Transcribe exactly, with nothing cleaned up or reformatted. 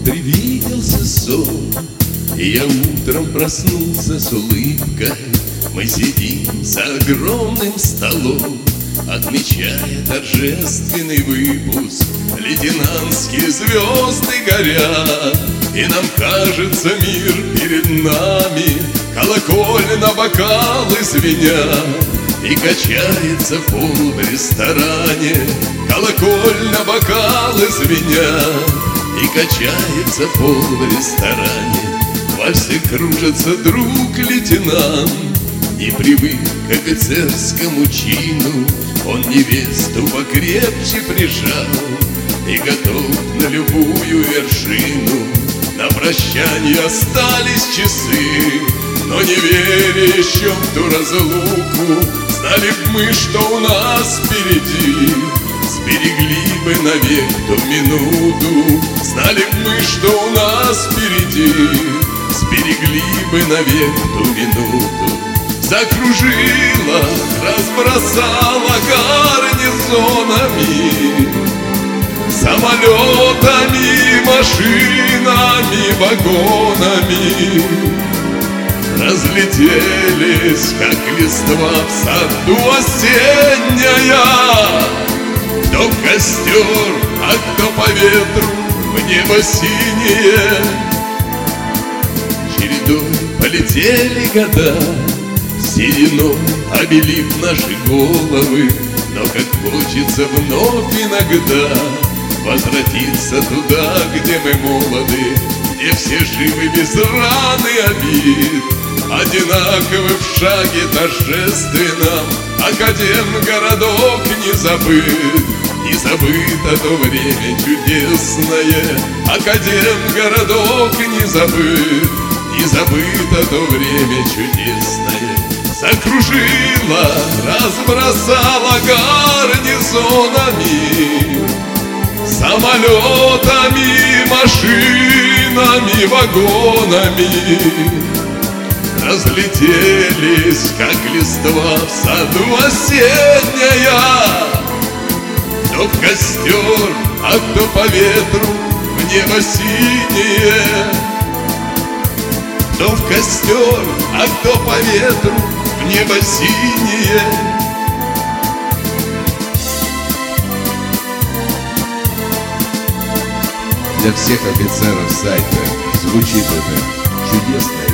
привиделся сон, и я утром проснулся с улыбкой. Мы сидим за огромным столом, отмечая торжественный выпуск. Лейтенантские звезды горят, и нам кажется, мир перед нами. Колокольно бокалы звенят, и качается пол в ресторане. Колокольно бокалы звенят, и качается пол в ресторане. В вальсе кружится друг лейтенант, не привык к офицерскому чину. Он невесту покрепче прижал и готов на любую вершину. На прощанье остались часы, но не веря еще в ту разлуку, знали б мы, что у нас впереди, сберегли бы навек ту минуту. Знали б мы, что у нас впереди, сберегли бы навек ту минуту. Закружила, разбросала гарнизонами, самолетами, машинами, вагонами. Разлетелись, как листва в саду осенняя. Кто в костер, а кто по ветру в небо синее. Чередой полетели года, сединой обелив наши головы. Но как хочется вновь иногда возвратиться туда, где мы молоды, где все живы без раны обид, одинаковы в шаге торжественном. Академгородок не забыт, не забыто то время чудесное. Академгородок не забыт, не забыто то время чудесное. Закружила, разбросала гарнизонами, самолетами, машинами, вагонами. Разлетелись, как листва в саду осенняя. Кто в костер, а кто по ветру в небо синее. Кто в костер, а кто по ветру в небо синее. Для всех офицеров сайта звучит это чудесная